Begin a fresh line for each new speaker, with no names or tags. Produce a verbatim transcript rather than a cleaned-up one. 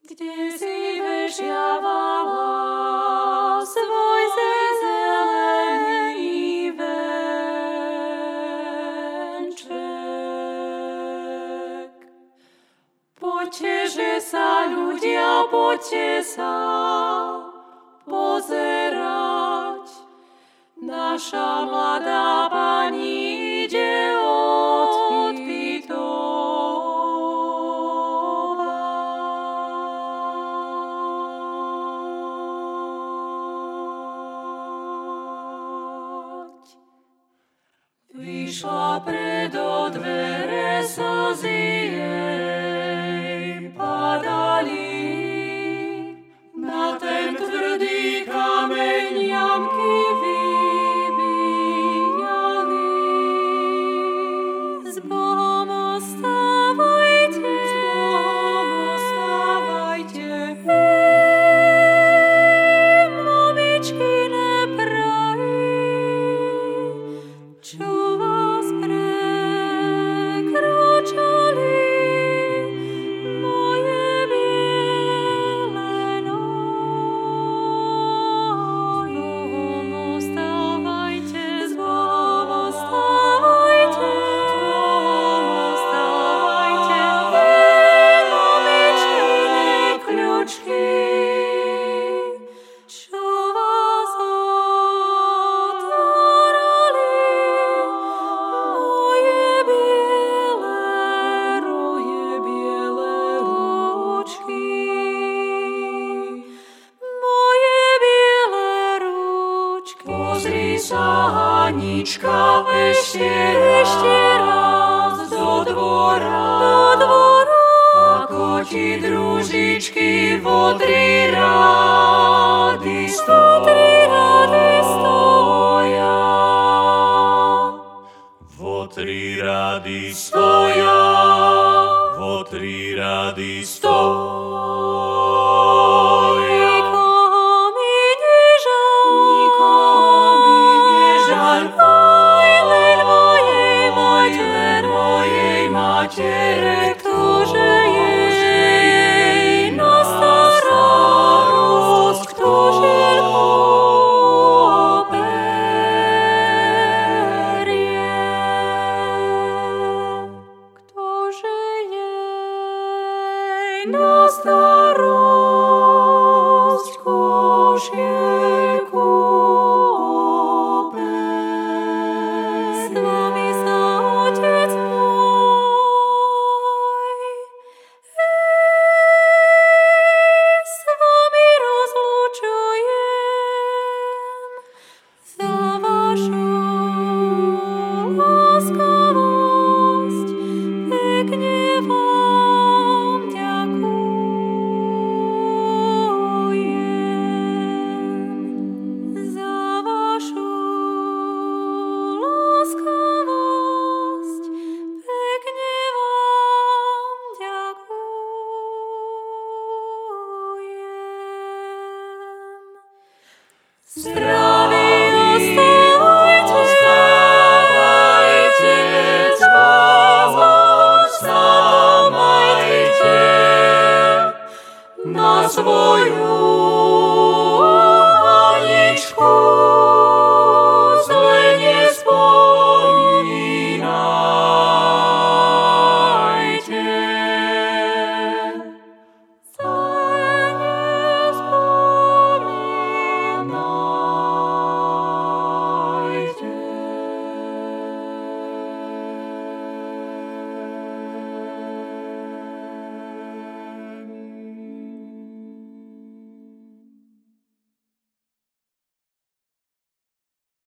Kde si vešiavala svoj zelený venček? Poďte, že sa ľudia, poďte sa pozerať. Naša mladá pani ide odpytovať. Vyšla predo dvere, slzy jej padali. Na ten tvrdý kameň jamky vybíjali. S Bohom ostávajte, s Bohom ostávajte. Ej, mamičkine prahy, čo vás prekročali. Pozri sa, Anička, ešte, ešte raz do dvora, do dvora, ako ti družičky vo tri rady stoja. Vo tri rady stoja, vo tri rady stoja. Matere, ktože jej na starosť, ktože oberie, ktože jej na starosť, košieku oberie. S vami sa Otec zdraví, ostávajte, s Bohom sa majte, na svoju